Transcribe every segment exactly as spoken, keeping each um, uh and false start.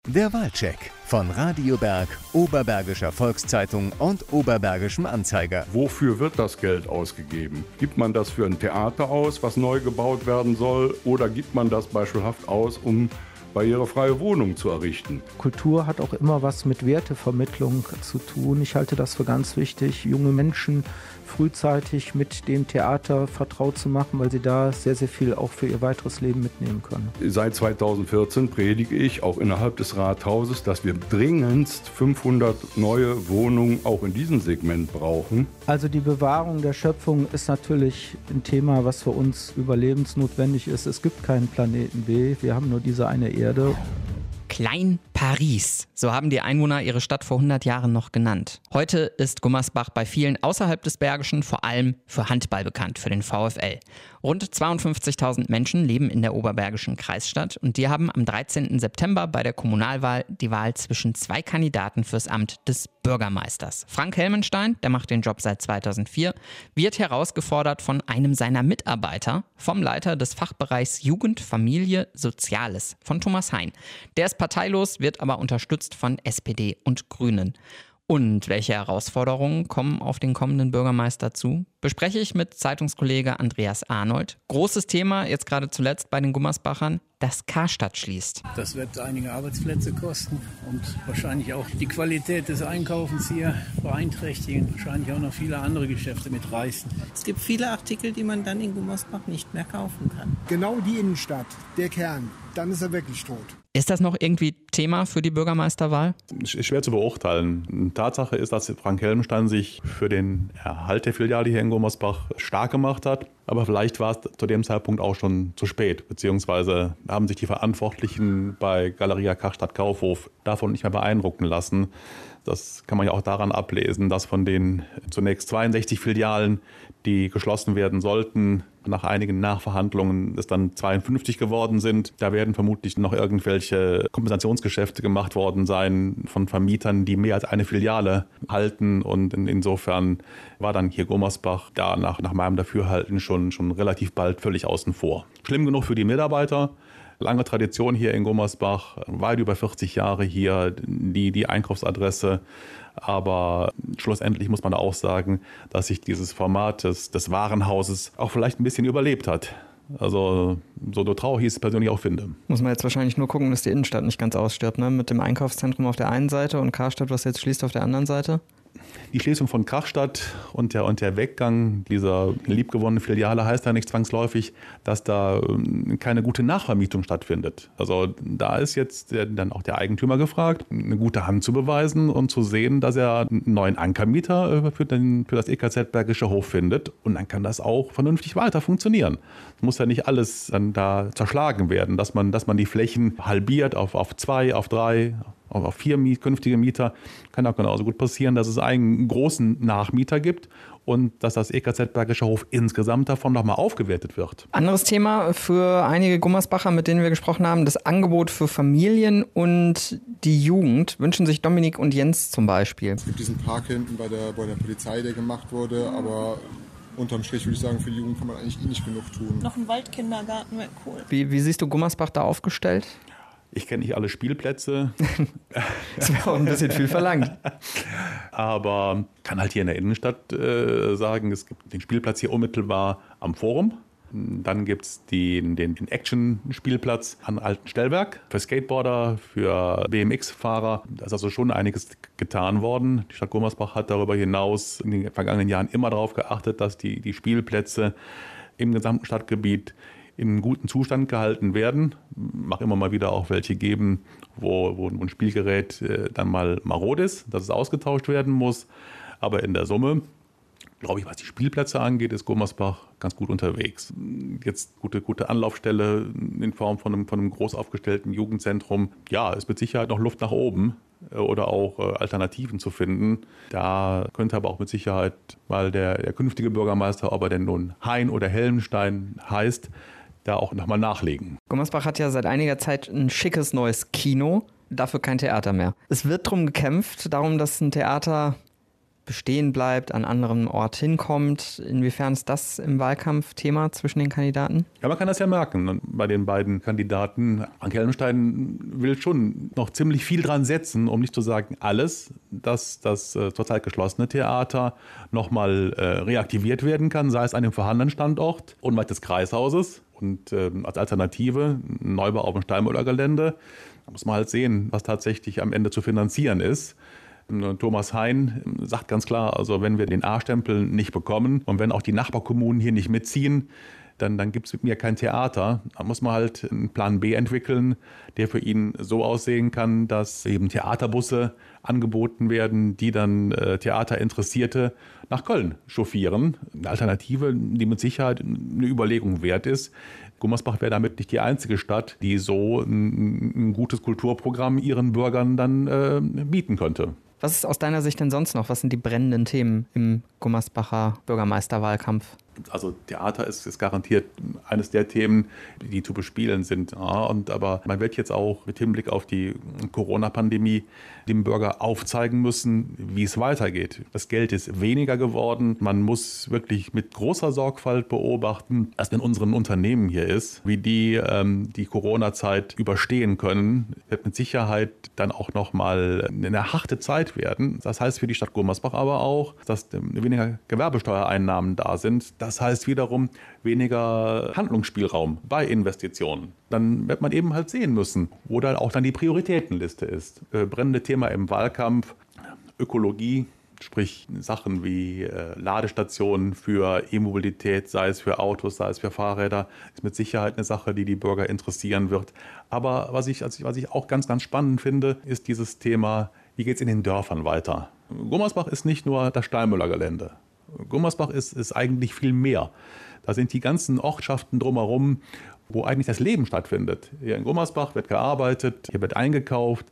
Der Wahlcheck von Radio Berg, Oberbergischer Volkszeitung und Oberbergischem Anzeiger. Wofür wird das Geld ausgegeben? Gibt man das für ein Theater aus, was neu gebaut werden soll, oder gibt man das beispielhaft aus, um barrierefreie Wohnungen zu errichten? Kultur hat auch immer was mit Wertevermittlung zu tun. Ich halte das für ganz wichtig, junge Menschen frühzeitig mit dem Theater vertraut zu machen, weil sie da sehr, sehr viel auch für ihr weiteres Leben mitnehmen können. Seit zweitausendvierzehn predige ich auch innerhalb des Rathauses, dass wir dringendst fünfhundert neue Wohnungen auch in diesem Segment brauchen. Also die Bewahrung der Schöpfung ist natürlich ein Thema, was für uns überlebensnotwendig ist. Es gibt keinen Planeten B, wir haben nur diese eine Erde. Klein Paris, so haben die Einwohner ihre Stadt vor hundert Jahren noch genannt. Heute ist Gummersbach bei vielen außerhalb des Bergischen vor allem für Handball bekannt, für den VfL. Rund zweiundfünfzigtausend Menschen leben in der oberbergischen Kreisstadt und die haben am dreizehnten September bei der Kommunalwahl die Wahl zwischen zwei Kandidaten fürs Amt des Bürgermeisters. Frank Helmenstein, der macht den Job seit zweitausendvier, wird herausgefordert von einem seiner Mitarbeiter, vom Leiter des Fachbereichs Jugend, Familie, Soziales, von Thomas Hein. Der ist parteilos, wird aber unterstützt von S P D und Grünen. Und welche Herausforderungen kommen auf den kommenden Bürgermeister zu? Bespreche ich mit Zeitungskollege Andreas Arnold. Großes Thema, jetzt gerade zuletzt bei den Gummersbachern, dass Karstadt schließt. Das wird einige Arbeitsplätze kosten und wahrscheinlich auch die Qualität des Einkaufens hier beeinträchtigen. Wahrscheinlich auch noch viele andere Geschäfte mitreißen. Es gibt viele Artikel, die man dann in Gummersbach nicht mehr kaufen kann. Genau die Innenstadt, der Kern, dann ist er wirklich tot. Ist das noch irgendwie Thema für die Bürgermeisterwahl? Schwer zu beurteilen. Tatsache ist, dass Frank Helmenstein sich für den Erhalt der Filiale hier in Gummersbach stark gemacht hat. Aber vielleicht war es zu dem Zeitpunkt auch schon zu spät. Beziehungsweise haben sich die Verantwortlichen bei Galeria Karstadt Kaufhof davon nicht mehr beeindrucken lassen. Das kann man ja auch daran ablesen, dass von den zunächst zweiundsechzig Filialen, die geschlossen werden sollten, nach einigen Nachverhandlungen es dann zweiundfünfzig geworden sind. Da werden vermutlich noch irgendwelche Kompensationsgeschäfte gemacht worden sein von Vermietern, die mehr als eine Filiale halten. Und insofern war dann hier Gummersbach da nach, nach meinem Dafürhalten schon, schon relativ bald völlig außen vor. Schlimm genug für die Mitarbeiter. Lange Tradition hier in Gummersbach, weit über vierzig Jahre hier die, die Einkaufsadresse. Aber schlussendlich muss man auch sagen, dass sich dieses Format des, des Warenhauses auch vielleicht ein bisschen überlebt hat. Also so traurig ich es persönlich auch finde. Muss man jetzt wahrscheinlich nur gucken, dass die Innenstadt nicht ganz ausstirbt, ne? Mit dem Einkaufszentrum auf der einen Seite und Karstadt, was jetzt schließt, auf der anderen Seite. Die Schließung von Karstadt und der, und der Weggang dieser liebgewonnenen Filiale heißt ja nicht zwangsläufig, dass da keine gute Nachvermietung stattfindet. Also da ist jetzt dann auch der Eigentümer gefragt, eine gute Hand zu beweisen und zu sehen, dass er einen neuen Ankermieter für, den, für das E K Z Bergischer Hof findet. Und dann kann das auch vernünftig weiter funktionieren. Es muss ja nicht alles dann da zerschlagen werden, dass man, dass man die Flächen halbiert auf, auf zwei, auf drei, auf vier künftige Mieter. Kann auch genauso gut passieren, dass es einen großen Nachmieter gibt und dass das E K Z Bergischer Hof insgesamt davon nochmal aufgewertet wird. Anderes Thema für einige Gummersbacher, mit denen wir gesprochen haben, das Angebot für Familien und die Jugend. Wünschen sich Dominik und Jens zum Beispiel. Es gibt diesen Park hinten bei der, bei der Polizei, der gemacht wurde, aber unterm Strich würde ich sagen, für die Jugend kann man eigentlich eh nicht genug tun. Noch ein Waldkindergarten wäre cool. Wie, wie siehst du Gummersbach da aufgestellt? Ich kenne nicht alle Spielplätze. Das wäre auch ein bisschen viel verlangt. Aber kann halt hier in der Innenstadt äh, sagen, es gibt den Spielplatz hier unmittelbar am Forum. Dann gibt es den, den, den Action-Spielplatz am Alten Stellwerk für Skateboarder, für B M X-Fahrer. Da ist also schon einiges getan worden. Die Stadt Gummersbach hat darüber hinaus in den vergangenen Jahren immer darauf geachtet, dass die, die Spielplätze im gesamten Stadtgebiet in gutem Zustand gehalten werden. Mag immer mal wieder auch welche geben, wo, wo ein Spielgerät äh, dann mal marod ist, dass es ausgetauscht werden muss. Aber in der Summe, glaube ich, was die Spielplätze angeht, ist Gummersbach ganz gut unterwegs. Jetzt gute, gute Anlaufstelle in Form von einem, von einem groß aufgestellten Jugendzentrum. Ja, ist mit Sicherheit noch Luft nach oben oder auch äh, Alternativen zu finden. Da könnte aber auch mit Sicherheit mal der, der künftige Bürgermeister, ob er denn nun Hein oder Helmenstein heißt, da auch nochmal nachlegen. Gummersbach hat ja seit einiger Zeit ein schickes neues Kino, dafür kein Theater mehr. Es wird darum gekämpft, darum, dass ein Theater bestehen bleibt, an anderem Ort hinkommt. Inwiefern ist das im Wahlkampf Thema zwischen den Kandidaten? Ja, man kann das ja merken bei den beiden Kandidaten. Frank Helmstein will schon noch ziemlich viel dran setzen, um nicht zu sagen alles, dass das äh, zurzeit geschlossene Theater nochmal äh, reaktiviert werden kann, sei es an dem vorhandenen Standort unweit des Kreishauses und äh, als Alternative ein Neubau auf dem Steinmüller-Gelände. Da muss man halt sehen, was tatsächlich am Ende zu finanzieren ist. Thomas Hein sagt ganz klar, also wenn wir den A-Stempel nicht bekommen und wenn auch die Nachbarkommunen hier nicht mitziehen, dann, dann gibt es mit mir kein Theater. Da muss man halt einen Plan B entwickeln, der für ihn so aussehen kann, dass eben Theaterbusse angeboten werden, die dann äh, Theaterinteressierte nach Köln chauffieren. Eine Alternative, die mit Sicherheit eine Überlegung wert ist. Gummersbach wäre damit nicht die einzige Stadt, die so ein, ein gutes Kulturprogramm ihren Bürgern dann äh, bieten könnte. Was ist aus deiner Sicht denn sonst noch? Was sind die brennenden Themen im Gummersbacher Bürgermeisterwahlkampf? Also Theater ist, ist garantiert eines der Themen, die zu bespielen sind. Ja, und aber man wird jetzt auch mit Hinblick auf die Corona-Pandemie dem Bürger aufzeigen müssen, wie es weitergeht. Das Geld ist weniger geworden. Man muss wirklich mit großer Sorgfalt beobachten, was in unseren Unternehmen hier ist, wie die ähm, die Corona-Zeit überstehen können. Wird mit Sicherheit dann auch nochmal eine harte Zeit werden. Das heißt für die Stadt Gummersbach aber auch, dass weniger Gewerbesteuereinnahmen da sind. Das heißt wiederum weniger Handlungsspielraum bei Investitionen. Dann wird man eben halt sehen müssen, wo dann auch dann die Prioritätenliste ist. Äh, brennende Thema im Wahlkampf, Ökologie, sprich Sachen wie äh, Ladestationen für E-Mobilität, sei es für Autos, sei es für Fahrräder, ist mit Sicherheit eine Sache, die die Bürger interessieren wird. Aber was ich, also was ich auch ganz, ganz spannend finde, ist dieses Thema, wie geht es in den Dörfern weiter? Gummersbach ist nicht nur das Steinmüller-Gelände. Gummersbach ist, ist eigentlich viel mehr. Da sind die ganzen Ortschaften drumherum, wo eigentlich das Leben stattfindet. Hier in Gummersbach wird gearbeitet, hier wird eingekauft,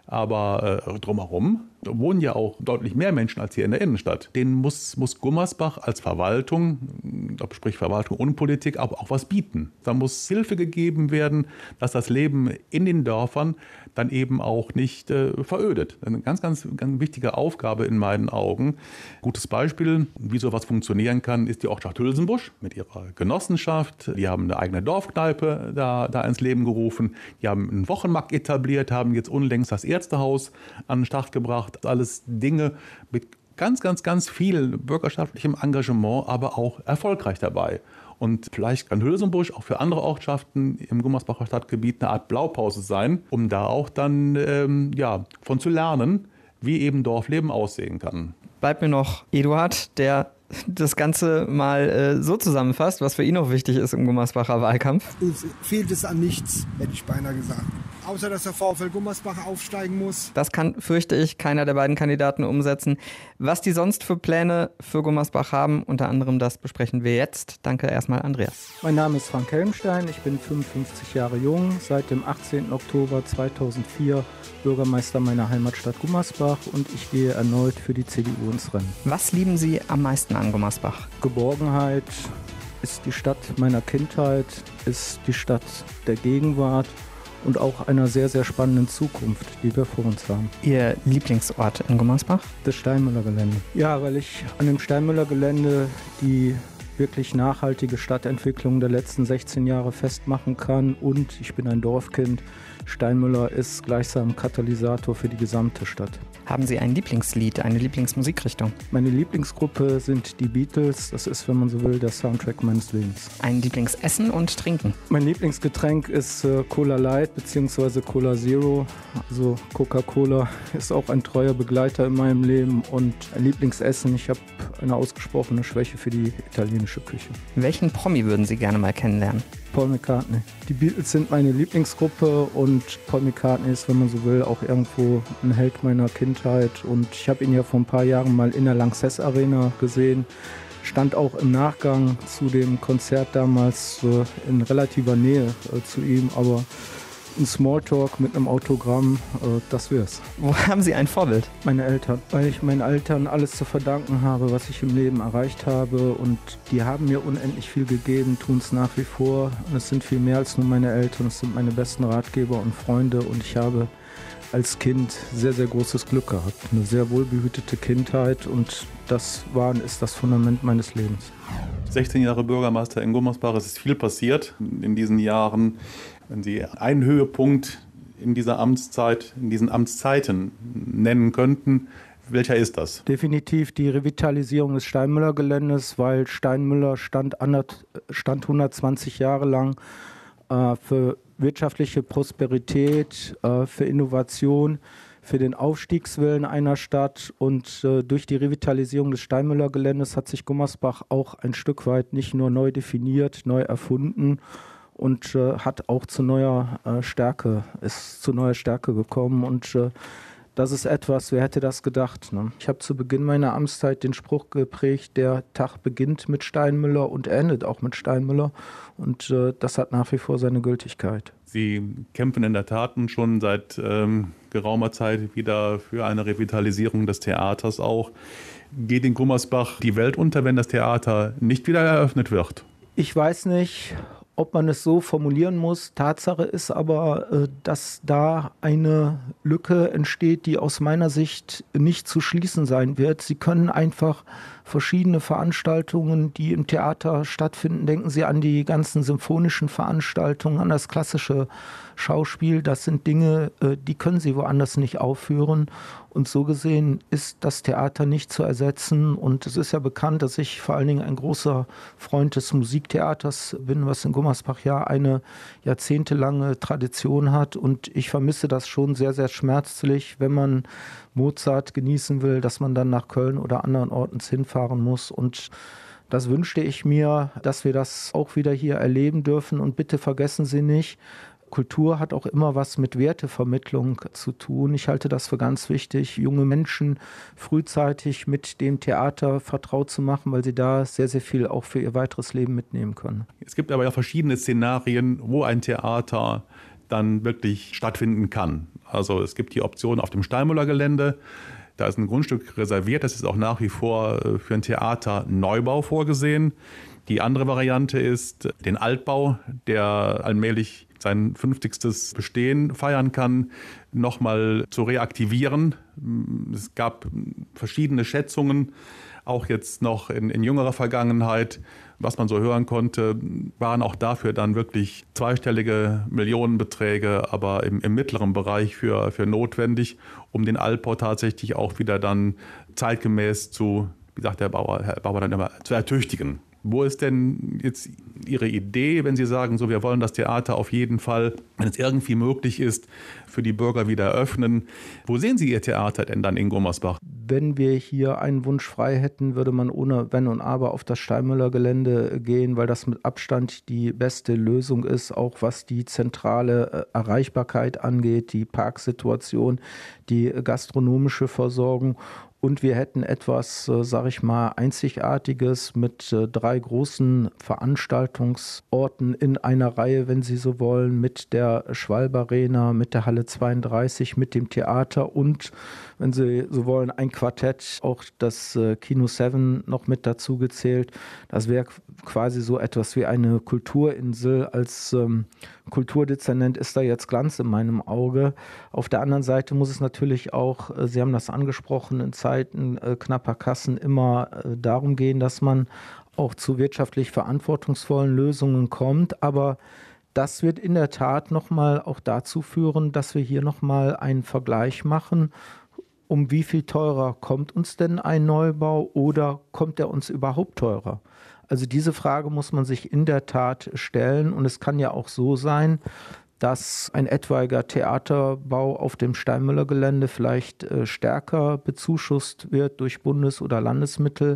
aber äh, drumherum wohnen ja auch deutlich mehr Menschen als hier in der Innenstadt. Denen muss, muss Gummersbach als Verwaltung, sprich Verwaltung und Politik, aber auch was bieten. Da muss Hilfe gegeben werden, dass das Leben in den Dörfern dann eben auch nicht äh, verödet. Eine ganz, ganz, ganz wichtige Aufgabe in meinen Augen. Gutes Beispiel, wie sowas funktionieren kann, ist die Ortschaft Hülsenbusch mit ihrer Genossenschaft. Die haben eine eigene Dorfkneipe da, da ins Leben gerufen. Die haben einen Wochenmarkt etabliert, haben jetzt unlängst das Ärztehaus an den Start gebracht. Alles Dinge mit ganz, ganz, ganz viel bürgerschaftlichem Engagement, aber auch erfolgreich dabei. Und vielleicht kann Hülsenbusch auch für andere Ortschaften im Gummersbacher Stadtgebiet eine Art Blaupause sein, um da auch dann ähm, ja, von zu lernen, wie eben Dorfleben aussehen kann. Bleibt mir noch Eduard, der das Ganze mal äh, so zusammenfasst, was für ihn noch wichtig ist im Gummersbacher Wahlkampf. Uns fehlt es an nichts, hätte ich beinahe gesagt. Außer, dass der VfL Gummersbach aufsteigen muss. Das kann, fürchte ich, keiner der beiden Kandidaten umsetzen. Was die sonst für Pläne für Gummersbach haben, unter anderem das besprechen wir jetzt. Danke erstmal, Andreas. Mein Name ist Frank Helmstein, ich bin fünfundfünfzig Jahre jung, seit dem achtzehnten Oktober zweitausendvier Bürgermeister meiner Heimatstadt Gummersbach und ich gehe erneut für die C D U ins Rennen. Was lieben Sie am meisten an Gummersbach? Geborgenheit ist die Stadt meiner Kindheit, ist die Stadt der Gegenwart und auch einer sehr, sehr spannenden Zukunft, die wir vor uns haben. Ihr Lieblingsort in Gummersbach? Das Steinmüller-Gelände. Ja, weil ich an dem Steinmüller-Gelände die wirklich nachhaltige Stadtentwicklung der letzten sechzehn Jahre festmachen kann und ich bin ein Dorfkind. Steinmüller ist gleichsam Katalysator für die gesamte Stadt. Haben Sie ein Lieblingslied, eine Lieblingsmusikrichtung? Meine Lieblingsgruppe sind die Beatles. Das ist, wenn man so will, der Soundtrack meines Lebens. Ein Lieblingsessen und Trinken? Mein Lieblingsgetränk ist äh, Cola Light bzw. Cola Zero. Also Coca-Cola ist auch ein treuer Begleiter in meinem Leben. Und ein Lieblingsessen, ich habe eine ausgesprochene Schwäche für die italienische Küche. Welchen Promi würden Sie gerne mal kennenlernen? Paul McCartney. Die Beatles sind meine Lieblingsgruppe und Paul McCartney ist, wenn man so will, auch irgendwo ein Held meiner Kindheit. Und ich habe ihn ja vor ein paar Jahren mal in der Lanxess Arena gesehen. Stand auch im Nachgang zu dem Konzert damals äh, in relativer Nähe äh, zu ihm, aber ein Smalltalk mit einem Autogramm, äh, das wär's. Wo haben Sie ein Vorbild? Meine Eltern, weil ich meinen Eltern alles zu verdanken habe, was ich im Leben erreicht habe und die haben mir unendlich viel gegeben, tun es nach wie vor. Und es sind viel mehr als nur meine Eltern, es sind meine besten Ratgeber und Freunde und ich habe als Kind sehr, sehr großes Glück gehabt. Eine sehr wohlbehütete Kindheit und das war und ist das Fundament meines Lebens. sechzehn Jahre Bürgermeister in Gummersbach, es ist viel passiert in diesen Jahren. Wenn Sie einen Höhepunkt in dieser Amtszeit, in diesen Amtszeiten nennen könnten, welcher ist das? Definitiv die Revitalisierung des Steinmüller-Geländes, weil Steinmüller stand, stand hundertzwanzig Jahre lang äh, für wirtschaftliche Prosperität, äh, für Innovation, für den Aufstiegswillen einer Stadt. Und äh, durch die Revitalisierung des Steinmüller-Geländes hat sich Gummersbach auch ein Stück weit nicht nur neu definiert, neu erfunden und äh, hat auch zu neuer äh, Stärke, ist zu neuer Stärke gekommen. Und äh, das ist etwas, wer hätte das gedacht? Ne? Ich habe zu Beginn meiner Amtszeit den Spruch geprägt, der Tag beginnt mit Steinmüller und endet auch mit Steinmüller. Und äh, das hat nach wie vor seine Gültigkeit. Sie kämpfen in der Tat schon seit ähm, geraumer Zeit wieder für eine Revitalisierung des Theaters auch. Geht in Gummersbach die Welt unter, wenn das Theater nicht wieder eröffnet wird? Ich weiß nicht, ob man es so formulieren muss. Tatsache ist aber, dass da eine Lücke entsteht, die aus meiner Sicht nicht zu schließen sein wird. Sie können einfach verschiedene Veranstaltungen, die im Theater stattfinden, denken Sie an die ganzen symphonischen Veranstaltungen, an das klassische Schauspiel. Das sind Dinge, die können Sie woanders nicht aufführen. Und so gesehen ist das Theater nicht zu ersetzen. Und es ist ja bekannt, dass ich vor allen Dingen ein großer Freund des Musiktheaters bin, was in Gummersbach ja eine jahrzehntelange Tradition hat. Und ich vermisse das schon sehr, sehr schmerzlich, wenn man Mozart genießen will, dass man dann nach Köln oder anderen Orten hinfahren muss. Und das wünschte ich mir, dass wir das auch wieder hier erleben dürfen. Und bitte vergessen Sie nicht, Kultur hat auch immer was mit Wertevermittlung zu tun. Ich halte das für ganz wichtig, junge Menschen frühzeitig mit dem Theater vertraut zu machen, weil sie da sehr, sehr viel auch für ihr weiteres Leben mitnehmen können. Es gibt aber ja verschiedene Szenarien, wo ein Theater dann wirklich stattfinden kann. Also es gibt die Option auf dem Steinmüller-Gelände. Da ist ein Grundstück reserviert, das ist auch nach wie vor für ein Theaterneubau vorgesehen. Die andere Variante ist den Altbau, der allmählich sein fünfzigstes Bestehen feiern kann, nochmal zu reaktivieren. Es gab verschiedene Schätzungen, auch jetzt noch in, in jüngerer Vergangenheit. Was man so hören konnte, waren auch dafür dann wirklich zweistellige Millionenbeträge, aber im, im mittleren Bereich für, für notwendig, um den Altbau tatsächlich auch wieder dann zeitgemäß zu, wie sagt der Bauer, Herr Bauer dann immer, zu ertüchtigen. Wo ist denn jetzt Ihre Idee, wenn Sie sagen, so wir wollen das Theater auf jeden Fall, wenn es irgendwie möglich ist, für die Bürger wieder öffnen? Wo sehen Sie Ihr Theater denn dann in Gummersbach? Wenn wir hier einen Wunsch frei hätten, würde man ohne Wenn und Aber auf das Steinmüller-Gelände gehen, weil das mit Abstand die beste Lösung ist, auch was die zentrale Erreichbarkeit angeht, die Parksituation, die gastronomische Versorgung. Und wir hätten etwas, äh, sage ich mal, Einzigartiges mit äh, drei großen Veranstaltungsorten in einer Reihe, wenn Sie so wollen, mit der Schwalbe Arena, mit der Halle zweiunddreißig, mit dem Theater und, wenn Sie so wollen, ein Quartett, auch das äh, Kino Seven noch mit dazu gezählt. Das wäre quasi so etwas wie eine Kulturinsel. Als ähm, Kulturdezernent ist da jetzt Glanz in meinem Auge. Auf der anderen Seite muss es natürlich auch, äh, Sie haben das angesprochen, in Zeiten äh, knapper Kassen immer äh, darum gehen, dass man auch zu wirtschaftlich verantwortungsvollen Lösungen kommt. Aber das wird in der Tat nochmal auch dazu führen, dass wir hier nochmal einen Vergleich machen, um wie viel teurer kommt uns denn ein Neubau oder kommt er uns überhaupt teurer? Also diese Frage muss man sich in der Tat stellen und es kann ja auch so sein, dass ein etwaiger Theaterbau auf dem Steinmüller-Gelände vielleicht äh, stärker bezuschusst wird durch Bundes- oder Landesmittel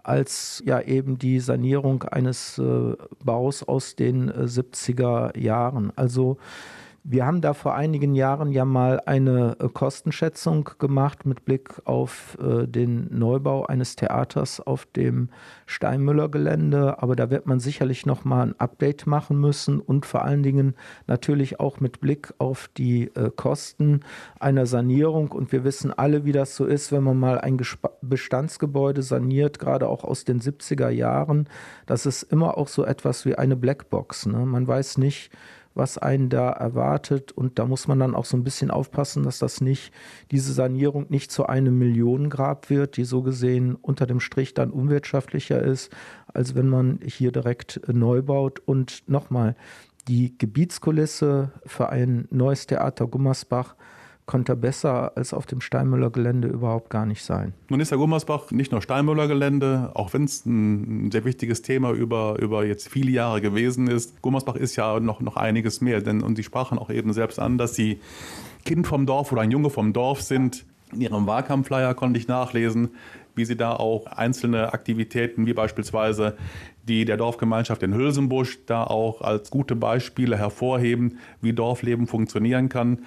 als ja eben die Sanierung eines äh, Baus aus den äh, siebziger Jahren. Also wir haben da vor einigen Jahren ja mal eine äh, Kostenschätzung gemacht mit Blick auf äh, den Neubau eines Theaters auf dem Steinmüller-Gelände. Aber da wird man sicherlich noch mal ein Update machen müssen und vor allen Dingen natürlich auch mit Blick auf die äh, Kosten einer Sanierung. Und wir wissen alle, wie das so ist, wenn man mal ein Gesp- Bestandsgebäude saniert, gerade auch aus den siebziger Jahren. Das ist immer auch so etwas wie eine Blackbox, ne? Man weiß nicht, was einen da erwartet. Und da muss man dann auch so ein bisschen aufpassen, dass das nicht, diese Sanierung nicht zu einem Millionengrab wird, die so gesehen unter dem Strich dann unwirtschaftlicher ist, als wenn man hier direkt neu baut. Und nochmal, die Gebietskulisse für ein neues Theater Gummersbach konnte besser als auf dem Steinmüller-Gelände überhaupt gar nicht sein. Nun ist der Gummersbach nicht nur Steinmüller-Gelände, auch wenn es ein sehr wichtiges Thema über, über jetzt viele Jahre gewesen ist. Gummersbach ist ja noch, noch einiges mehr, denn und Sie sprachen auch eben selbst an, dass Sie Kind vom Dorf oder ein Junge vom Dorf sind. In Ihrem Wahlkampfflyer konnte ich nachlesen, wie Sie da auch einzelne Aktivitäten, wie beispielsweise die der Dorfgemeinschaft in Hülsenbusch, da auch als gute Beispiele hervorheben, wie Dorfleben funktionieren kann.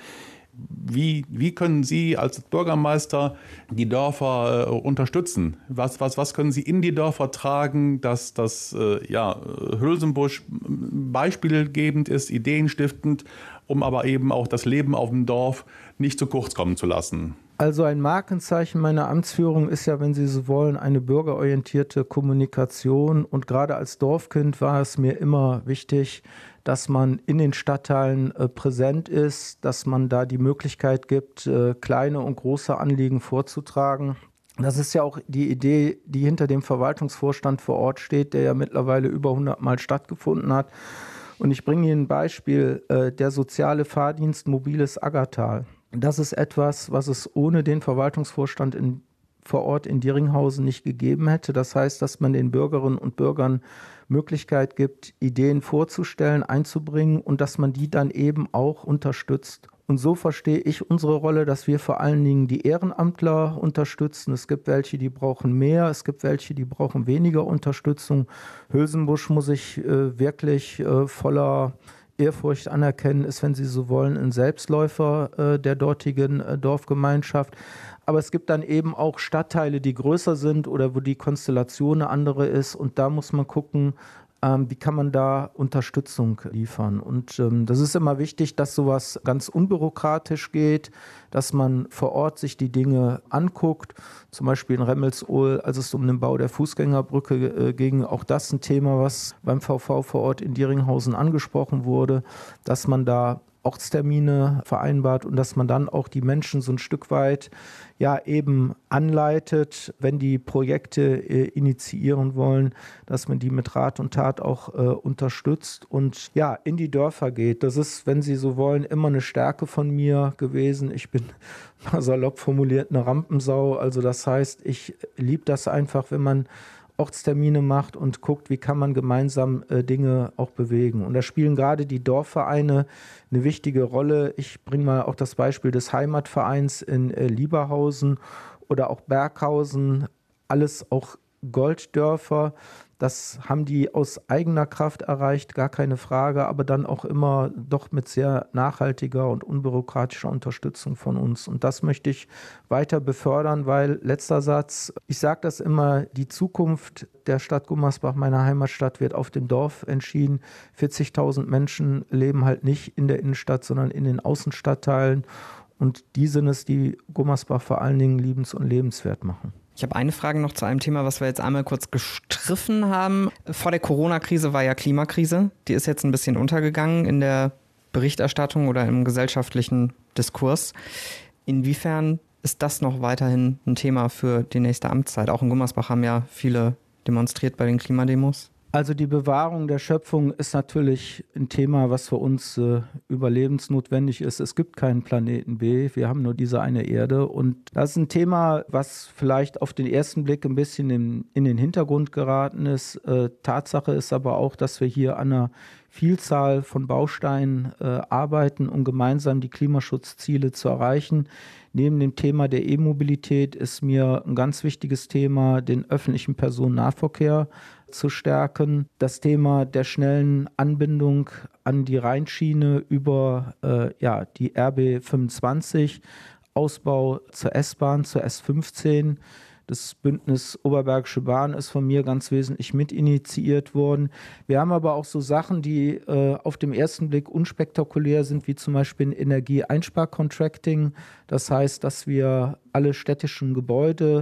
Wie, wie können Sie als Bürgermeister die Dörfer äh, unterstützen? Was, was, was können Sie in die Dörfer tragen, dass das äh, ja, Hülsenbusch beispielgebend ist, ideenstiftend, um aber eben auch das Leben auf dem Dorf nicht zu kurz kommen zu lassen? Also ein Markenzeichen meiner Amtsführung ist ja, wenn Sie so wollen, eine bürgerorientierte Kommunikation. Und gerade als Dorfkind war es mir immer wichtig, dass man in den Stadtteilen äh, präsent ist, dass man da die Möglichkeit gibt, äh, kleine und große Anliegen vorzutragen. Das ist ja auch die Idee, die hinter dem Verwaltungsvorstand vor Ort steht, der ja mittlerweile über hundert Mal stattgefunden hat. Und ich bringe Ihnen ein Beispiel, äh, der soziale Fahrdienst Mobiles Aggertal. Das ist etwas, was es ohne den Verwaltungsvorstand in, vor Ort in Dieringhausen nicht gegeben hätte. Das heißt, dass man den Bürgerinnen und Bürgern Möglichkeit gibt, Ideen vorzustellen, einzubringen und dass man die dann eben auch unterstützt. Und so verstehe ich unsere Rolle, dass wir vor allen Dingen die Ehrenamtler unterstützen. Es gibt welche, die brauchen mehr, es gibt welche, die brauchen weniger Unterstützung. Hülsenbusch muss ich äh, wirklich äh, voller Ehrfurcht anerkennen, ist, wenn Sie so wollen, ein Selbstläufer äh, der dortigen äh, Dorfgemeinschaft. Aber es gibt dann eben auch Stadtteile, die größer sind oder wo die Konstellation eine andere ist. Und da muss man gucken, ähm, wie kann man da Unterstützung liefern. Und ähm, das ist immer wichtig, dass sowas ganz unbürokratisch geht, dass man vor Ort sich die Dinge anguckt. Zum Beispiel in Remmelsohl, als es um den Bau der Fußgängerbrücke äh, ging, auch das ein Thema, was beim V V vor Ort in Dieringhausen angesprochen wurde, dass man da Ortstermine vereinbart und dass man dann auch die Menschen so ein Stück weit ja eben anleitet, wenn die Projekte äh, initiieren wollen, dass man die mit Rat und Tat auch äh, unterstützt und ja in die Dörfer geht. Das ist, wenn Sie so wollen, immer eine Stärke von mir gewesen. Ich bin mal salopp formuliert eine Rampensau. Also das heißt, ich liebe das einfach, wenn man Ortstermine macht und guckt, wie kann man gemeinsam äh, Dinge auch bewegen. Und da spielen gerade die Dorfvereine eine wichtige Rolle. Ich bringe mal auch das Beispiel des Heimatvereins in äh, Lieberhausen oder auch Berghausen, alles auch Golddörfer. Das haben die aus eigener Kraft erreicht, gar keine Frage, aber dann auch immer doch mit sehr nachhaltiger und unbürokratischer Unterstützung von uns. Und das möchte ich weiter befördern, weil, letzter Satz, ich sage das immer, die Zukunft der Stadt Gummersbach, meiner Heimatstadt, wird auf dem Dorf entschieden. vierzigtausend Menschen leben halt nicht in der Innenstadt, sondern in den Außenstadtteilen. Und die sind es, die Gummersbach vor allen Dingen liebens- und lebenswert machen. Ich habe eine Frage noch zu einem Thema, was wir jetzt einmal kurz gestriffen haben. Vor der Corona-Krise war ja Klimakrise. Die ist jetzt ein bisschen untergegangen in der Berichterstattung oder im gesellschaftlichen Diskurs. Inwiefern ist das noch weiterhin ein Thema für die nächste Amtszeit? Auch in Gummersbach haben ja viele demonstriert bei den Klimademos. Also die Bewahrung der Schöpfung ist natürlich ein Thema, was für uns äh, überlebensnotwendig ist. Es gibt keinen Planeten B, wir haben nur diese eine Erde. Und das ist ein Thema, was vielleicht auf den ersten Blick ein bisschen in, in den Hintergrund geraten ist. Äh, Tatsache ist aber auch, dass wir hier an einer Vielzahl von Bausteinen äh, arbeiten, um gemeinsam die Klimaschutzziele zu erreichen. Neben dem Thema der E-Mobilität ist mir ein ganz wichtiges Thema, den öffentlichen Personennahverkehr zu stärken. Das Thema der schnellen Anbindung an die Rheinschiene über äh, ja, die R B fünfundzwanzig, Ausbau zur S-Bahn, zur S fünfzehn. Das Bündnis Oberbergische Bahn ist von mir ganz wesentlich mitinitiiert worden. Wir haben aber auch so Sachen, die äh, auf den ersten Blick unspektakulär sind, wie zum Beispiel ein Energieeinsparcontracting. Das heißt, dass wir alle städtischen Gebäude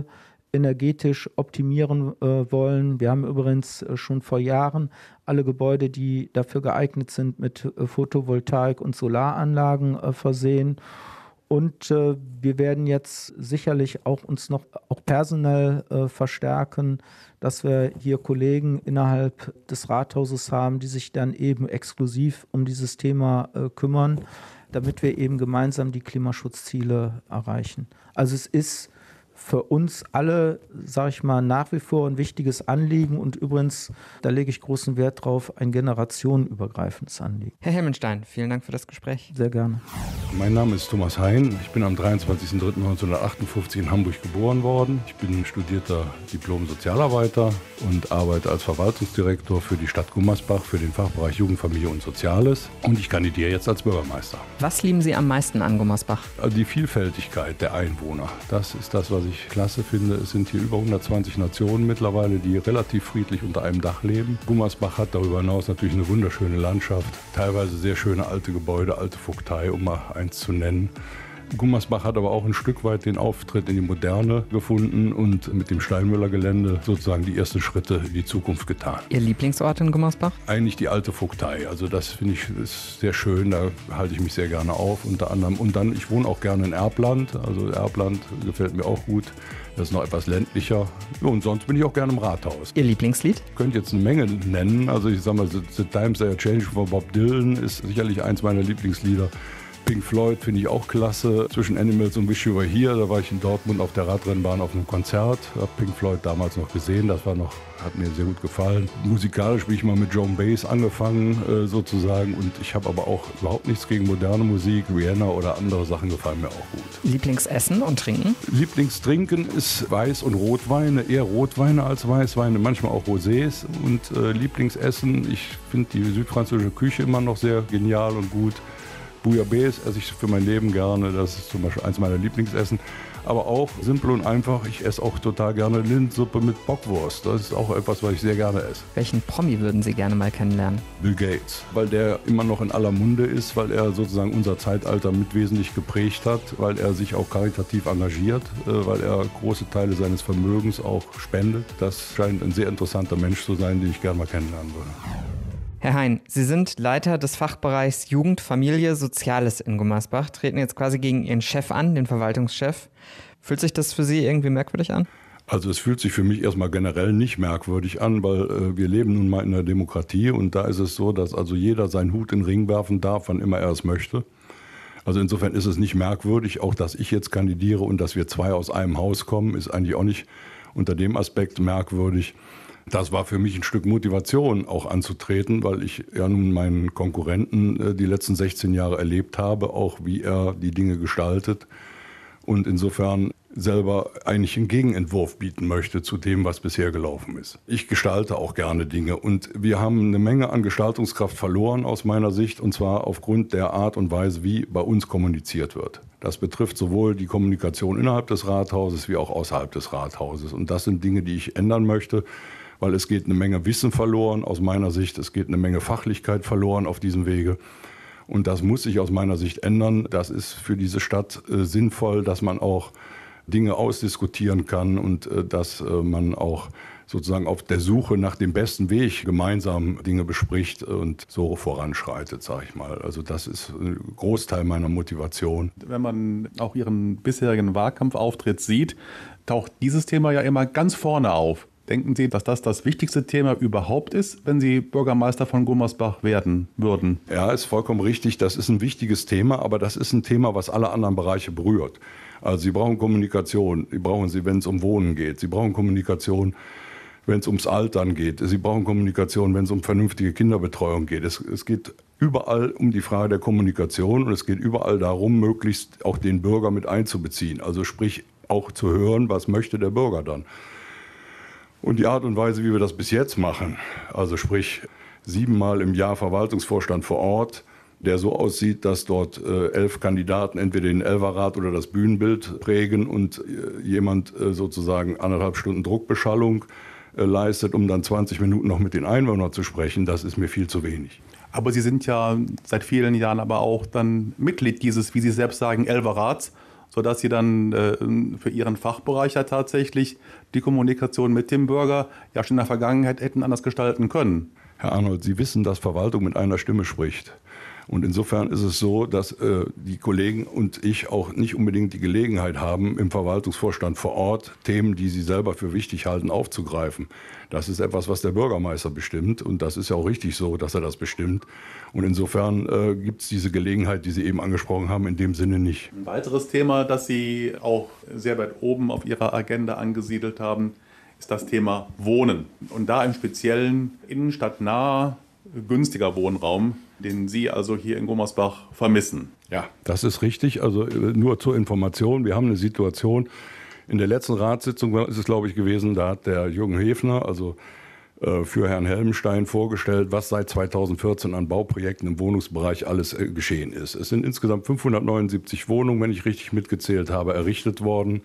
energetisch optimieren äh, wollen. Wir haben übrigens äh, schon vor Jahren alle Gebäude, die dafür geeignet sind, mit äh, Photovoltaik- und Solaranlagen äh, versehen. Und äh, wir werden jetzt sicherlich auch uns noch auch personell äh, verstärken, dass wir hier Kollegen innerhalb des Rathauses haben, die sich dann eben exklusiv um dieses Thema äh, kümmern, damit wir eben gemeinsam die Klimaschutzziele erreichen. Also es ist für uns alle, sage ich mal, nach wie vor ein wichtiges Anliegen und übrigens, da lege ich großen Wert drauf, ein generationenübergreifendes Anliegen. Herr Helmenstein, vielen Dank für das Gespräch. Sehr gerne. Mein Name ist Thomas Hein. Ich bin am dreiundzwanzigsten dritten neunzehnhundertachtundfünfzig in Hamburg geboren worden. Ich bin studierter Diplom-Sozialarbeiter und arbeite als Verwaltungsdirektor für die Stadt Gummersbach für den Fachbereich Jugend, Familie und Soziales. Und ich kandidiere jetzt als Bürgermeister. Was lieben Sie am meisten an Gummersbach? Also die Vielfältigkeit der Einwohner. Das ist das, was ich klasse finde. Es sind hier über hundertzwanzig Nationen mittlerweile, die relativ friedlich unter einem Dach leben. Gummersbach hat darüber hinaus natürlich eine wunderschöne Landschaft, teilweise sehr schöne alte Gebäude, alte Vogtei, um mal eins zu nennen. Gummersbach hat aber auch ein Stück weit den Auftritt in die Moderne gefunden und mit dem Steinmüller-Gelände sozusagen die ersten Schritte in die Zukunft getan. Ihr Lieblingsort in Gummersbach? Eigentlich die alte Vogtei. Also das finde ich ist sehr schön, da halte ich mich sehr gerne auf unter anderem. Und dann, ich wohne auch gerne in Erbland, also Erbland gefällt mir auch gut. Das ist noch etwas ländlicher. Und sonst bin ich auch gerne im Rathaus. Ihr Lieblingslied? Ich könnte jetzt eine Menge nennen. Also ich sag mal, The, The Times They Are Changing von Bob Dylan ist sicherlich eins meiner Lieblingslieder. Pink Floyd finde ich auch klasse. Zwischen Animals und Wish You Were Here, da war ich in Dortmund auf der Radrennbahn auf einem Konzert. Habe Pink Floyd damals noch gesehen, das war noch, hat mir sehr gut gefallen. Musikalisch bin ich mal mit Joan Baez angefangen äh, sozusagen und ich habe aber auch überhaupt nichts gegen moderne Musik. Rihanna oder andere Sachen gefallen mir auch gut. Lieblingsessen und Trinken? Lieblingstrinken ist Weiß- und Rotweine, eher Rotweine als Weißweine, manchmal auch Rosés. Und äh, Lieblingsessen, ich finde die südfranzösische Küche immer noch sehr genial und gut. Bouillabaisse esse ich für mein Leben gerne, das ist zum Beispiel eins meiner Lieblingsessen. Aber auch simpel und einfach, ich esse auch total gerne Linsensuppe mit Bockwurst. Das ist auch etwas, was ich sehr gerne esse. Welchen Promi würden Sie gerne mal kennenlernen? Bill Gates, weil der immer noch in aller Munde ist, weil er sozusagen unser Zeitalter mit wesentlich geprägt hat, weil er sich auch karitativ engagiert, weil er große Teile seines Vermögens auch spendet. Das scheint ein sehr interessanter Mensch zu sein, den ich gerne mal kennenlernen würde. Herr Hein, Sie sind Leiter des Fachbereichs Jugend, Familie, Soziales in Gummersbach, treten jetzt quasi gegen Ihren Chef an, den Verwaltungschef. Fühlt sich das für Sie irgendwie merkwürdig an? Also es fühlt sich für mich erstmal generell nicht merkwürdig an, weil äh, wir leben nun mal in einer Demokratie und da ist es so, dass also jeder seinen Hut in den Ring werfen darf, wann immer er es möchte. Also insofern ist es nicht merkwürdig, auch dass ich jetzt kandidiere und dass wir zwei aus einem Haus kommen, ist eigentlich auch nicht unter dem Aspekt merkwürdig. Das war für mich ein Stück Motivation, auch anzutreten, weil ich ja nun meinen Konkurrenten äh, die letzten sechzehn Jahre erlebt habe, auch wie er die Dinge gestaltet und insofern selber eigentlich einen Gegenentwurf bieten möchte zu dem, was bisher gelaufen ist. Ich gestalte auch gerne Dinge und wir haben eine Menge an Gestaltungskraft verloren aus meiner Sicht und zwar aufgrund der Art und Weise, wie bei uns kommuniziert wird. Das betrifft sowohl die Kommunikation innerhalb des Rathauses wie auch außerhalb des Rathauses und das sind Dinge, die ich ändern möchte, weil es geht eine Menge Wissen verloren aus meiner Sicht, es geht eine Menge Fachlichkeit verloren auf diesem Wege. Und das muss sich aus meiner Sicht ändern. Das ist für diese Stadt äh, sinnvoll, dass man auch Dinge ausdiskutieren kann und äh, dass äh, man auch sozusagen auf der Suche nach dem besten Weg gemeinsam Dinge bespricht und so voranschreitet, sage ich mal. Also das ist ein Großteil meiner Motivation. Wenn man auch Ihren bisherigen Wahlkampfauftritt sieht, taucht dieses Thema ja immer ganz vorne auf. Denken Sie, dass das das wichtigste Thema überhaupt ist, wenn Sie Bürgermeister von Gummersbach werden würden? Ja, ist vollkommen richtig. Das ist ein wichtiges Thema, aber das ist ein Thema, was alle anderen Bereiche berührt. Also Sie brauchen Kommunikation, Sie brauchen sie, wenn es um Wohnen geht. Sie brauchen Kommunikation, wenn es ums Altern geht. Sie brauchen Kommunikation, wenn es um vernünftige Kinderbetreuung geht. Es, es geht überall um die Frage der Kommunikation und es geht überall darum, möglichst auch den Bürger mit einzubeziehen. Also sprich auch zu hören, was möchte der Bürger dann. Und die Art und Weise, wie wir das bis jetzt machen, also sprich siebenmal im Jahr Verwaltungsvorstand vor Ort, der so aussieht, dass dort äh, elf Kandidaten entweder den Elferrat oder das Bühnenbild prägen und äh, jemand äh, sozusagen anderthalb Stunden Druckbeschallung äh, leistet, um dann zwanzig Minuten noch mit den Einwohnern zu sprechen, das ist mir viel zu wenig. Aber Sie sind ja seit vielen Jahren aber auch dann Mitglied dieses, wie Sie selbst sagen, Elferrats. sodass sie dann äh, für ihren Fachbereich ja tatsächlich die Kommunikation mit dem Bürger ja schon in der Vergangenheit hätten anders gestalten können. Herr Arnold, Sie wissen, dass Verwaltung mit einer Stimme spricht. Und insofern ist es so, dass äh, die Kollegen und ich auch nicht unbedingt die Gelegenheit haben, im Verwaltungsvorstand vor Ort Themen, die sie selber für wichtig halten, aufzugreifen. Das ist etwas, was der Bürgermeister bestimmt. Und das ist ja auch richtig so, dass er das bestimmt. Und insofern äh, gibt es diese Gelegenheit, die Sie eben angesprochen haben, in dem Sinne nicht. Ein weiteres Thema, das Sie auch sehr weit oben auf Ihrer Agenda angesiedelt haben, ist das Thema Wohnen. Und da im Speziellen innenstadtnah, günstiger Wohnraum, den Sie also hier in Gummersbach vermissen. Ja, das ist richtig. Also nur zur Information, wir haben eine Situation, in der letzten Ratssitzung ist es, glaube ich, gewesen, da hat der Jürgen Hefner, also äh, für Herrn Helmenstein vorgestellt, was seit zweitausendvierzehn an Bauprojekten im Wohnungsbereich alles äh, geschehen ist. Es sind insgesamt fünfhundertneunundsiebzig Wohnungen, wenn ich richtig mitgezählt habe, errichtet worden,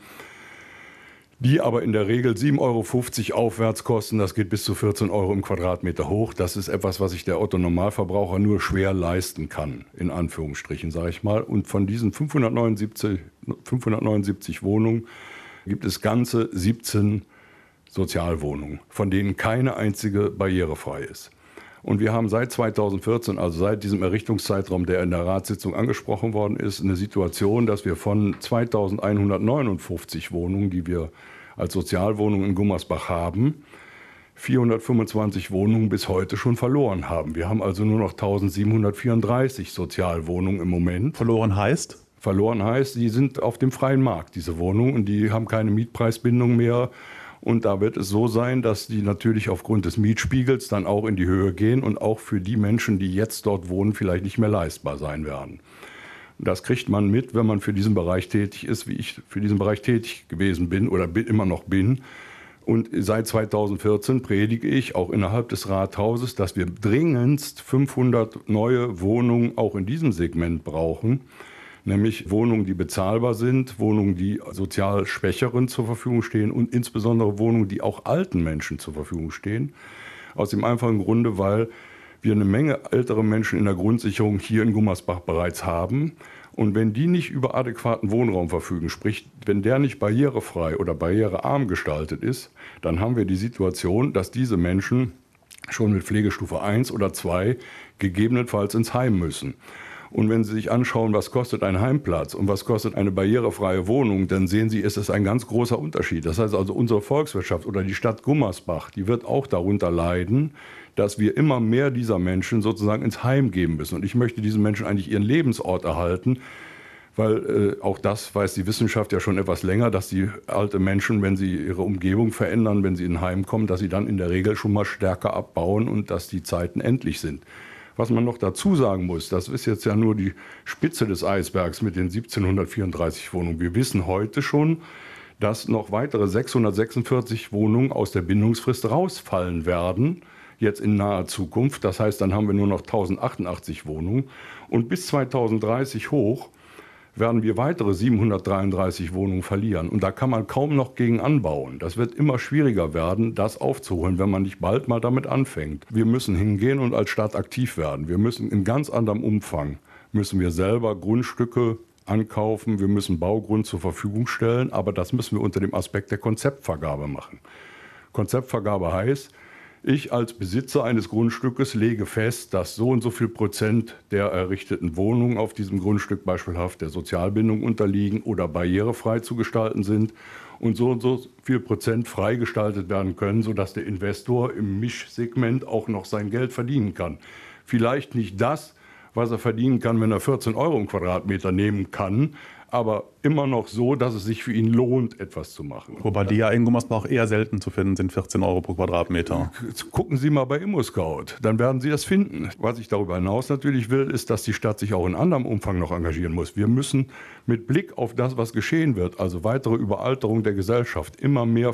die aber in der Regel sieben Euro fünfzig aufwärts kosten. Das geht bis zu vierzehn Euro im Quadratmeter hoch. Das ist etwas, was sich der Otto-Normalverbraucher nur schwer leisten kann, in Anführungsstrichen, sage ich mal. Und von diesen fünfhundertneunundsiebzig, fünfhundertneunundsiebzig Wohnungen gibt es ganze siebzehn Sozialwohnungen, von denen keine einzige barrierefrei ist. Und wir haben seit zweitausendvierzehn, also seit diesem Errichtungszeitraum, der in der Ratssitzung angesprochen worden ist, eine Situation, dass wir von zweitausendeinhundertneunundfünfzig Wohnungen, die wir als Sozialwohnungen in Gummersbach haben, vierhundertfünfundzwanzig Wohnungen bis heute schon verloren haben. Wir haben also nur noch eintausendsiebenhundertvierunddreißig Sozialwohnungen im Moment. Verloren heißt? Verloren heißt, die sind auf dem freien Markt, diese Wohnungen, und die haben keine Mietpreisbindung mehr. Und da wird es so sein, dass die natürlich aufgrund des Mietspiegels dann auch in die Höhe gehen und auch für die Menschen, die jetzt dort wohnen, vielleicht nicht mehr leistbar sein werden. Das kriegt man mit, wenn man für diesen Bereich tätig ist, wie ich für diesen Bereich tätig gewesen bin oder bin, immer noch bin. Und seit zweitausendvierzehn predige ich auch innerhalb des Rathauses, dass wir dringendst fünfhundert neue Wohnungen auch in diesem Segment brauchen. Nämlich Wohnungen, die bezahlbar sind, Wohnungen, die sozial Schwächeren zur Verfügung stehen und insbesondere Wohnungen, die auch alten Menschen zur Verfügung stehen. Aus dem einfachen Grunde, weil wir eine Menge ältere Menschen in der Grundsicherung hier in Gummersbach bereits haben. Und wenn die nicht über adäquaten Wohnraum verfügen, sprich, wenn der nicht barrierefrei oder barrierearm gestaltet ist, dann haben wir die Situation, dass diese Menschen schon mit Pflegestufe eins oder zwei gegebenenfalls ins Heim müssen. Und wenn Sie sich anschauen, was kostet ein Heimplatz und was kostet eine barrierefreie Wohnung, dann sehen Sie, es ist ein ganz großer Unterschied. Das heißt also, unsere Volkswirtschaft oder die Stadt Gummersbach, die wird auch darunter leiden, dass wir immer mehr dieser Menschen sozusagen ins Heim geben müssen. Und ich möchte diesen Menschen eigentlich ihren Lebensort erhalten, weil äh, auch das weiß die Wissenschaft ja schon etwas länger, dass die alte Menschen, wenn sie ihre Umgebung verändern, wenn sie in ein Heim kommen, dass sie dann in der Regel schon mal stärker abbauen und dass die Zeiten endlich sind. Was man noch dazu sagen muss, das ist jetzt ja nur die Spitze des Eisbergs mit den siebzehnhundertvierunddreißig Wohnungen. Wir wissen heute schon, dass noch weitere sechshundertsechsundvierzig Wohnungen aus der Bindungsfrist rausfallen werden, jetzt in naher Zukunft. Das heißt, dann haben wir nur noch tausendachundachtzig Wohnungen. Und bis zweitausenddreißig hoch werden wir weitere siebenhundertdreiunddreißig Wohnungen verlieren. Und da kann man kaum noch gegen anbauen. Das wird immer schwieriger werden, das aufzuholen, wenn man nicht bald mal damit anfängt. Wir müssen hingehen und als Stadt aktiv werden. Wir müssen in ganz anderem Umfang, müssen wir selber Grundstücke ankaufen, wir müssen Baugrund zur Verfügung stellen, aber das müssen wir unter dem Aspekt der Konzeptvergabe machen. Konzeptvergabe heißt, ich als Besitzer eines Grundstückes lege fest, dass so und so viel Prozent der errichteten Wohnungen auf diesem Grundstück beispielhaft der Sozialbindung unterliegen oder barrierefrei zu gestalten sind und so und so viel Prozent freigestaltet werden können, sodass der Investor im Mischsegment auch noch sein Geld verdienen kann. Vielleicht nicht das, was er verdienen kann, wenn er vierzehn Euro im Quadratmeter nehmen kann, aber immer noch so, dass es sich für ihn lohnt, etwas zu machen. Wobei die ja in Gummersbach eher selten zu finden sind, vierzehn Euro pro Quadratmeter. Gucken Sie mal bei ImmoScout, dann werden Sie das finden. Was ich darüber hinaus natürlich will, ist, dass die Stadt sich auch in anderem Umfang noch engagieren muss. Wir müssen mit Blick auf das, was geschehen wird, also weitere Überalterung der Gesellschaft, immer mehr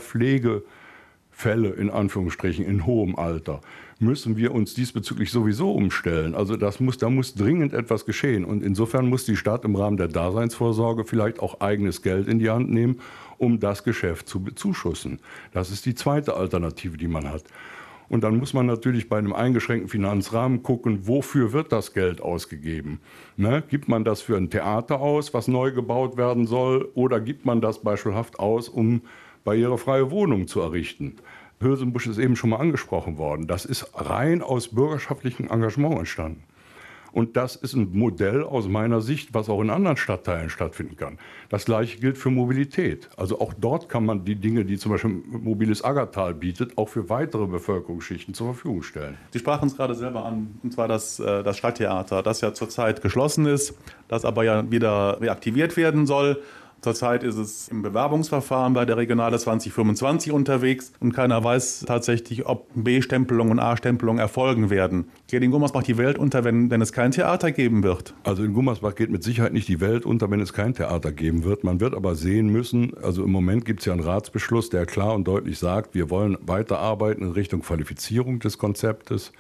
Pflegefälle in Anführungsstrichen in hohem Alter, müssen wir uns diesbezüglich sowieso umstellen. Also das muss, da muss dringend etwas geschehen. Und insofern muss die Stadt im Rahmen der Daseinsvorsorge vielleicht auch eigenes Geld in die Hand nehmen, um das Geschäft zu bezuschussen. Das ist die zweite Alternative, die man hat. Und dann muss man natürlich bei einem eingeschränkten Finanzrahmen gucken, wofür wird das Geld ausgegeben? Ne? Gibt man das für ein Theater aus, was neu gebaut werden soll, oder gibt man das beispielhaft aus, um barrierefreie Wohnungen zu errichten? Hülsenbusch ist eben schon mal angesprochen worden. Das ist rein aus bürgerschaftlichem Engagement entstanden. Und das ist ein Modell aus meiner Sicht, was auch in anderen Stadtteilen stattfinden kann. Das Gleiche gilt für Mobilität. Also auch dort kann man die Dinge, die zum Beispiel Mobiles Aggertal bietet, auch für weitere Bevölkerungsschichten zur Verfügung stellen. Sie sprachen es gerade selber an, und zwar das, das Stadttheater, das ja zurzeit geschlossen ist, das aber ja wieder reaktiviert werden soll. Zurzeit ist es im Bewerbungsverfahren bei der Regionale zwanzig fünfundzwanzig unterwegs und keiner weiß tatsächlich, ob B-Stempelung und A-Stempelung erfolgen werden. Geht in Gummersbach die Welt unter, wenn, wenn es kein Theater geben wird? Also in Gummersbach geht mit Sicherheit nicht die Welt unter, wenn es kein Theater geben wird. Man wird aber sehen müssen, also im Moment gibt es ja einen Ratsbeschluss, der klar und deutlich sagt, wir wollen weiterarbeiten in Richtung Qualifizierung des Konzeptes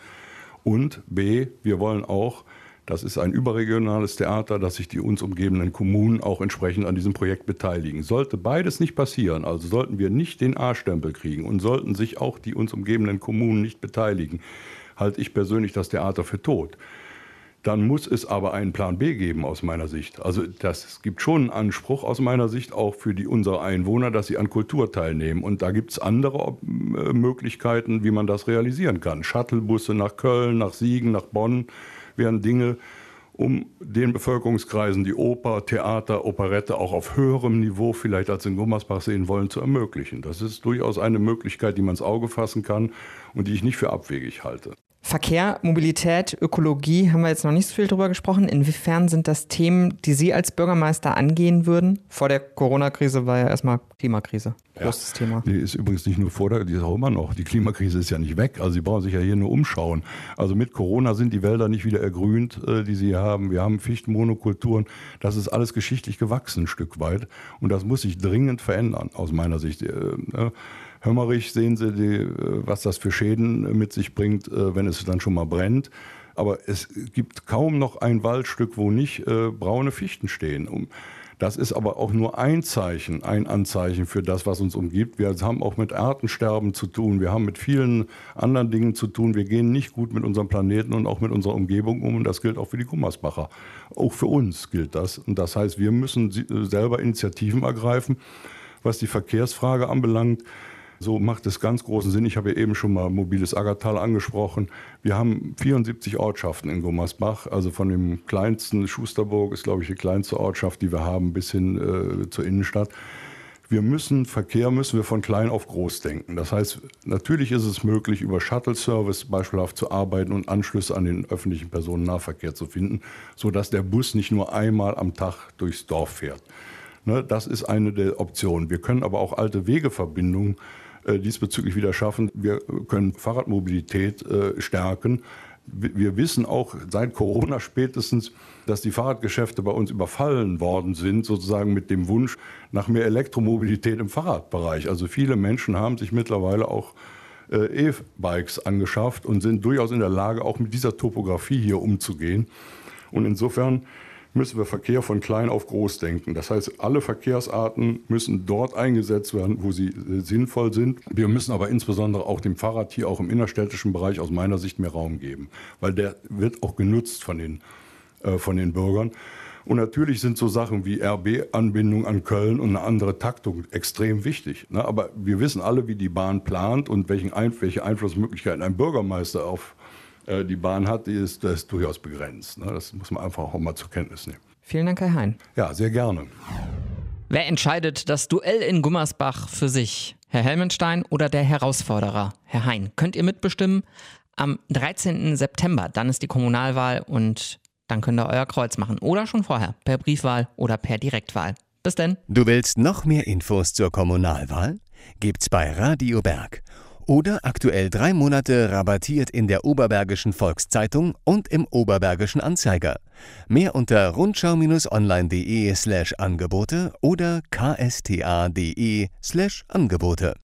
und B, wir wollen auch, das ist ein überregionales Theater, dass sich die uns umgebenden Kommunen auch entsprechend an diesem Projekt beteiligen. Sollte beides nicht passieren, also sollten wir nicht den A-Stempel kriegen und sollten sich auch die uns umgebenden Kommunen nicht beteiligen, halte ich persönlich das Theater für tot. Dann muss es aber einen Plan B geben aus meiner Sicht. Also das, es gibt schon einen Anspruch aus meiner Sicht auch für die, unsere Einwohner, dass sie an Kultur teilnehmen. Und da gibt es andere äh, Möglichkeiten, wie man das realisieren kann. Shuttlebusse nach Köln, nach Siegen, nach Bonn wären Dinge, um den Bevölkerungskreisen die Oper, Theater, Operette auch auf höherem Niveau vielleicht als in Gummersbach sehen wollen, zu ermöglichen. Das ist durchaus eine Möglichkeit, die man ins Auge fassen kann und die ich nicht für abwegig halte. Verkehr, Mobilität, Ökologie, haben wir jetzt noch nicht so viel drüber gesprochen. Inwiefern sind das Themen, die Sie als Bürgermeister angehen würden? Vor der Corona-Krise war ja erstmal Klimakrise. Großes ja. Thema. Die ist übrigens nicht nur vor der, die ist auch immer noch. Die Klimakrise ist ja nicht weg. Also Sie brauchen sich ja hier nur umschauen. Also mit Corona sind die Wälder nicht wieder ergrünt, äh, die Sie hier haben. Wir haben Fichtenmonokulturen. Das ist alles geschichtlich gewachsen ein Stück weit. Und das muss sich dringend verändern, aus meiner Sicht. Äh, äh, Hömmerich sehen Sie, die, was das für Schäden mit sich bringt, wenn es dann schon mal brennt. Aber es gibt kaum noch ein Waldstück, wo nicht äh, braune Fichten stehen. Das ist aber auch nur ein Zeichen, ein Anzeichen für das, was uns umgibt. Wir haben auch mit Artensterben zu tun. Wir haben mit vielen anderen Dingen zu tun. Wir gehen nicht gut mit unserem Planeten und auch mit unserer Umgebung um. Und das gilt auch für die Gummersbacher. Auch für uns gilt das. Und das heißt, wir müssen selber Initiativen ergreifen, was die Verkehrsfrage anbelangt. So macht es ganz großen Sinn. Ich habe ja eben schon mal Mobiles Aggertal angesprochen. Wir haben vierundsiebzig Ortschaften in Gummersbach. Also von dem kleinsten, Schusterburg ist, glaube ich, die kleinste Ortschaft, die wir haben, bis hin äh, zur Innenstadt. Wir müssen, Verkehr müssen wir von klein auf groß denken. Das heißt, natürlich ist es möglich, über Shuttle-Service beispielhaft zu arbeiten und Anschlüsse an den öffentlichen Personennahverkehr zu finden, sodass der Bus nicht nur einmal am Tag durchs Dorf fährt. Ne, das ist eine der Optionen. Wir können aber auch alte Wegeverbindungen diesbezüglich wieder schaffen. Wir können Fahrradmobilität äh, stärken. Wir wissen auch seit Corona spätestens, dass die Fahrradgeschäfte bei uns überfallen worden sind, sozusagen mit dem Wunsch nach mehr Elektromobilität im Fahrradbereich. Also viele Menschen haben sich mittlerweile auch äh, E-Bikes angeschafft und sind durchaus in der Lage, auch mit dieser Topografie hier umzugehen. Und insofern müssen wir Verkehr von klein auf groß denken. Das heißt, alle Verkehrsarten müssen dort eingesetzt werden, wo sie äh, sinnvoll sind. Wir müssen aber insbesondere auch dem Fahrrad hier auch im innerstädtischen Bereich aus meiner Sicht mehr Raum geben, weil der wird auch genutzt von den, äh, von den Bürgern. Und natürlich sind so Sachen wie R B-Anbindung an Köln und eine andere Taktung extrem wichtig. Ne? Aber wir wissen alle, wie die Bahn plant und welchen Ein- welche Einflussmöglichkeiten ein Bürgermeister auf die Bahn hat, die ist, das ist durchaus begrenzt. Das muss man einfach auch mal zur Kenntnis nehmen. Vielen Dank, Herr Hein. Ja, sehr gerne. Wer entscheidet das Duell in Gummersbach für sich? Herr Helmenstein oder der Herausforderer, Herr Hein? Könnt ihr mitbestimmen? Am dreizehnten September, dann ist die Kommunalwahl und dann könnt ihr euer Kreuz machen. Oder schon vorher, per Briefwahl oder per Direktwahl. Bis denn. Du willst noch mehr Infos zur Kommunalwahl? Gibt's bei Radio Berg. Oder aktuell drei Monate rabattiert in der Oberbergischen Volkszeitung und im Oberbergischen Anzeiger. Mehr unter rundschau-online.de slash Angebote oder ksta.de slash Angebote.